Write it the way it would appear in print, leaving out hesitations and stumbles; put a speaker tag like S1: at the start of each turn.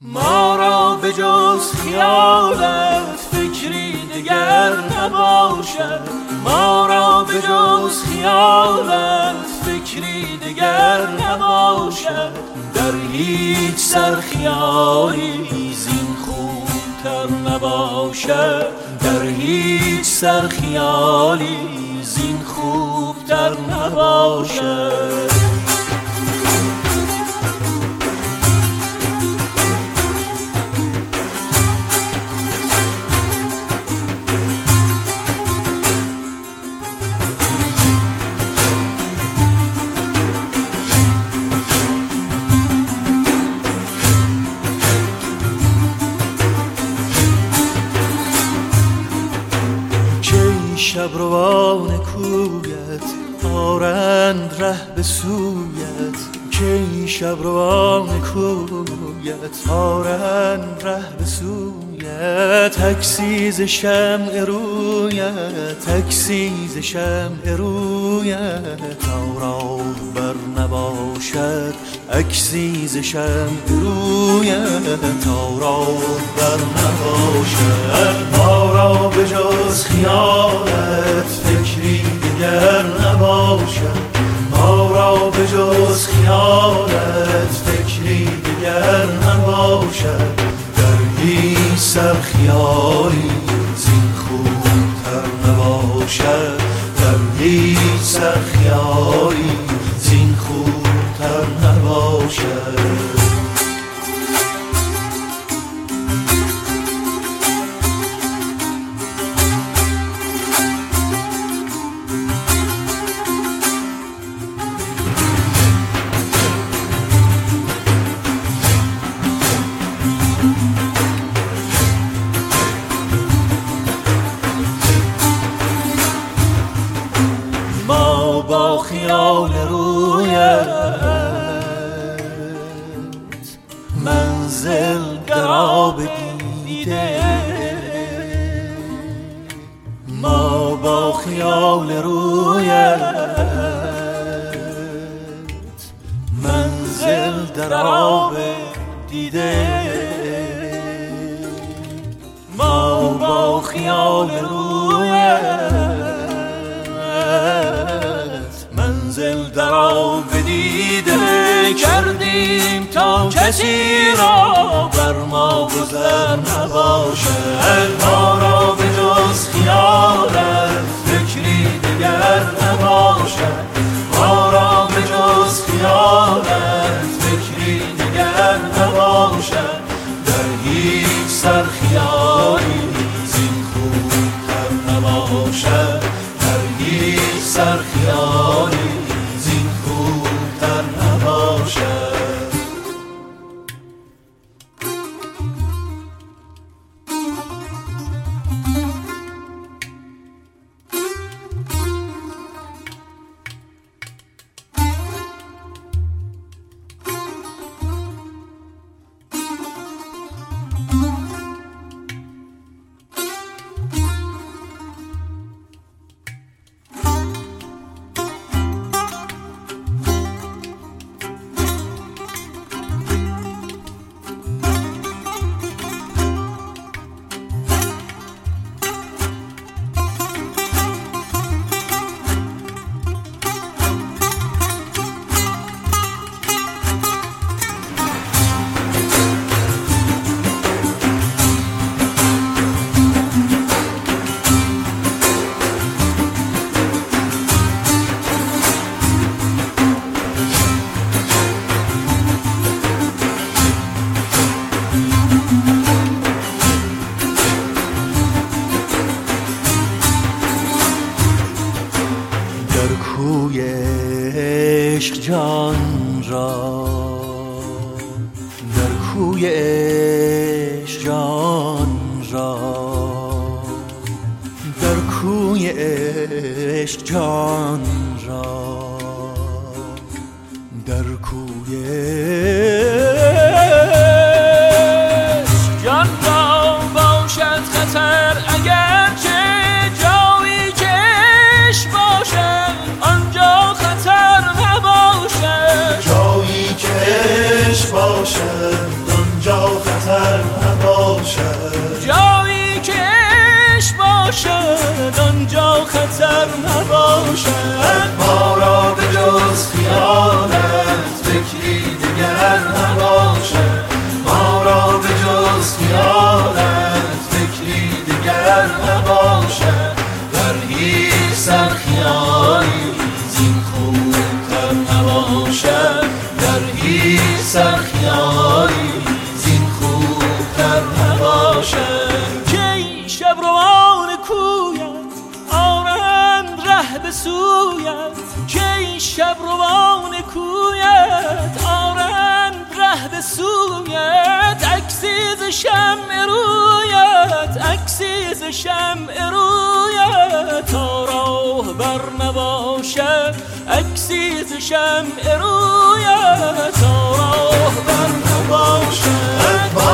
S1: ما را به جز خیالت فکری دگر نباشد، ما را به جز خیالت فکری دگر نباشد. در هیچ سرخیالی زین خوبتر نباشد، در هیچ سرخیالی زین خوبتر نباشد.
S2: شبروان کویت آرند ره به سویت، که این شبروان کویت آرند ره به سویت. تکسیز شمع رویت، تکسیز شمع رویت، تا راه بر نباشد اکسیز شمع رویت، تا راه بر نباشد. ما را به جز خیالت فکری دیگر نباشد، ما را به جز خیالت فکری دیگر نباشد. در هیچ سرخیالی زین خوبتر نباشد، در هیچ سرخیالی زین خوبتر نباشد.
S1: با خیال رویت منزل گرا بدیده، ما با خیال رویت منزل در آب دیده، ما با خیال رویت منزل در آب دیده کردیم تا کسی را بر ما گذر نباشد. ما را به جز خیالت فکری دیگر نباشد، ما را به جز خیالت فکری دیگر نباشد. در هیچ سرخیالی زین خوبتر نباشد، در هیچ سرخیالی زین خوبتر نباشد.
S2: کوی عشق جان را، در کوی عشق جان را، در کوی عشق جان را، در کوی عشق جان را باشد خطر اگرچه جایی که عشق باشد آنجا خطر نباشد، جایی که عشق باشد آنجا خطر
S1: خطر نباشد،
S2: جایی که عشق باشد آنجا خطر نباشد.
S1: ما را به جز خیالت فکری دیگر نباشد، ما را به جز خیالت فکری دیگر نباشد. در هیچ سر خیالی زین خوبتر نباشد، در هیچ سر خیالی زین خوبتر نباشد.
S2: کی شب روان کویت آرند ره به سویت، کی شب روان کویت آرند ره به سویت. عکسی ز شمع رویت، عکسی ز شمع رویت. تا راه بر نباشد عکسی ز شمع رویت، تا راه بر نباشد.